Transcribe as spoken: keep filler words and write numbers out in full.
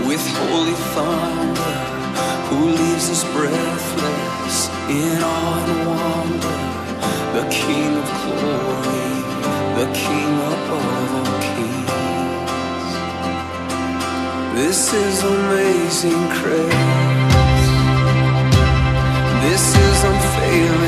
with holy thunder, who leaves us breathless in awe and wonder. The King of glory, the King above all kings. This is amazing grace. This is unfailing